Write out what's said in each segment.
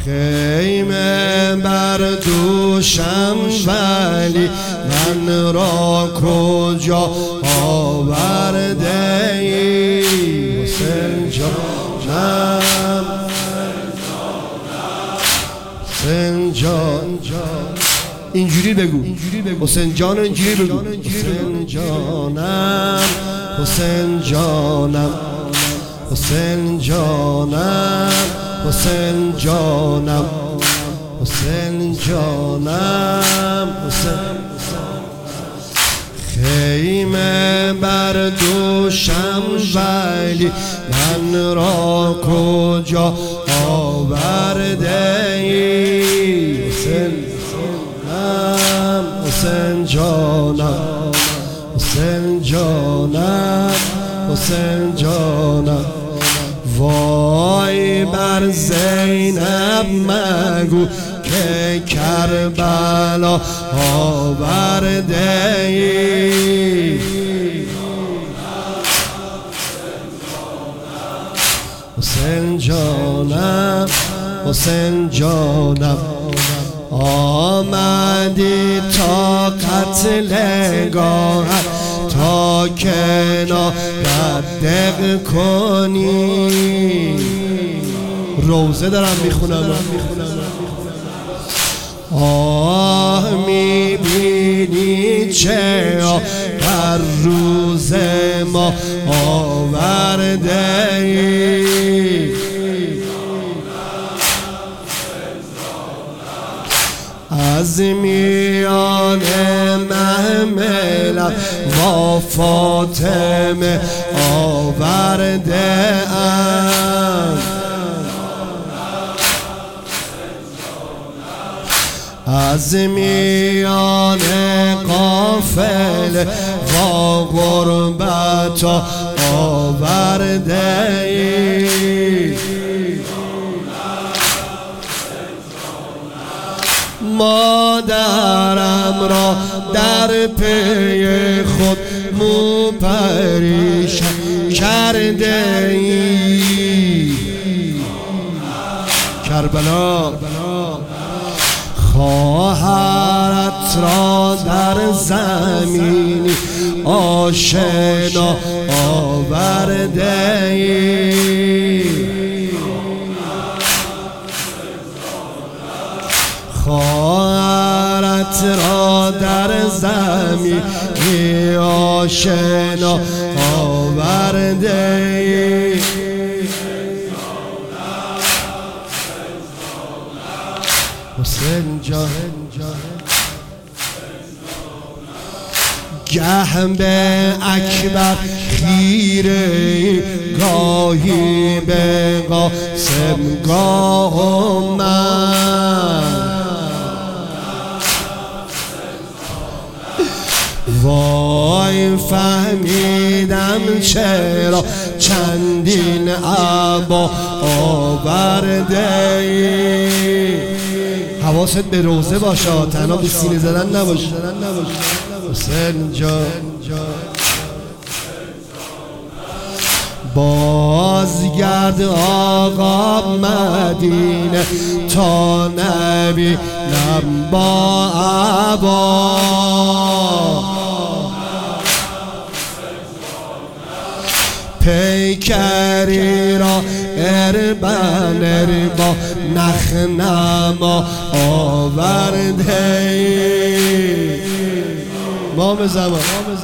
خیمه بر دوشم ولی من را کجا آورده ای؟ حسین جانم، حسین جان، اینجوری بگو حسین جان، اینجوری بگو حسین جانم، حسین جانم، حسین جانم، حسین جانم، حسین جانم، حسین. خیمه بر دوشم ولی من را کجا آورده ای؟ حسین جانم، حسین جانم، حسین جانم، حسین جانم. وای بر زینب مگو که کربلا آورده ای؟ حسین جانم، حسین جانم. آمدی تا قتلگاه تا کنار دق کنی. روزه دارم میخونم. آه میبینی چه در روز ما آورده ای؟ از میان محملم با فاطمه آورده ام. از میان قافله با غربت آورده ای؟ مادرم را در پی خود مو پریشان کرده ای؟ کربلا. خواهرت را در زمینی آشنا آورده ای؟ خواهرت را در زمینی آشنا آورده ای؟ حسین جان، گه به اکبر خیره گاهی به قاسم گاه من. وای فهمیدم چرا چندین عبا آورده ای؟ حواست به روزه باشه، تنها به سینه زدن نباشه. حسین جان، بازگرد آقا مدینه تا نبی نم با عبا. پیکری را اربا نخنما آورده ای؟ مام زمان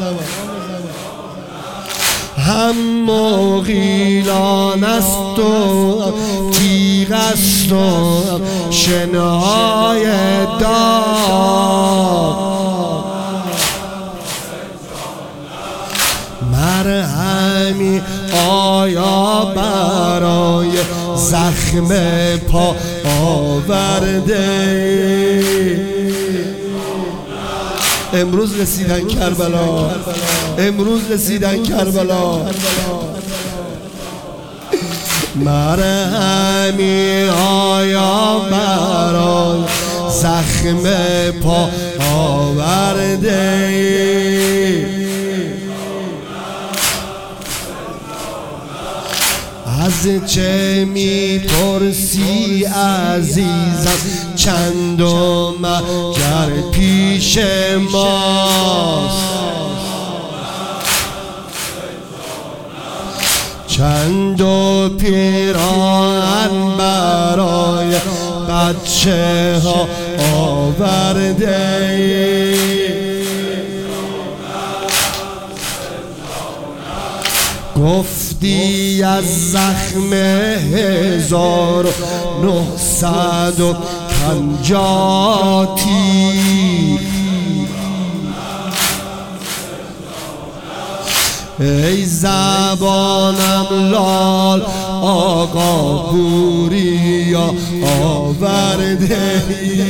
هم مغیلان است و تیغ است و شنهای داغ. مرهمی آیا برای زخم پا آورده ای؟ امروز رسیدن کربلا، امروز رسیدن کربلا. مرهمی آیا برای زخم پا آورده ای؟ از از چه میپرسی عزیزم چندم مگر پیش ماست چند و پیراهن برای بچه ها آورده گفتی از زخم 1950 تیر ای زبانم لال آقا بوریا آورده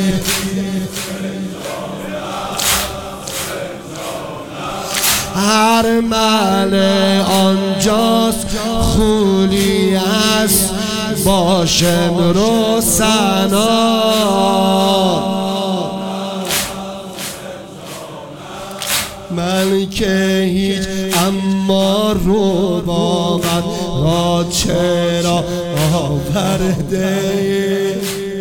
هر مل آنجاست خولی است باشم رو سنا من که هیچ اما رو با من را چرا آورده